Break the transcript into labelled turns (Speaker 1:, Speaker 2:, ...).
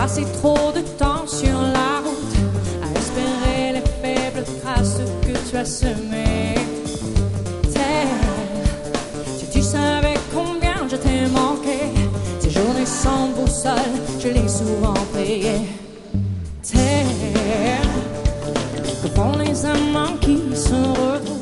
Speaker 1: Passer trop de temps sur la route à espérer les faibles traces que tu as semées. Terre, si tu savais combien je t'ai manqué, ces journées sans boussole, je l'ai souvent payé. Terre, que font les amants qui se retrouvent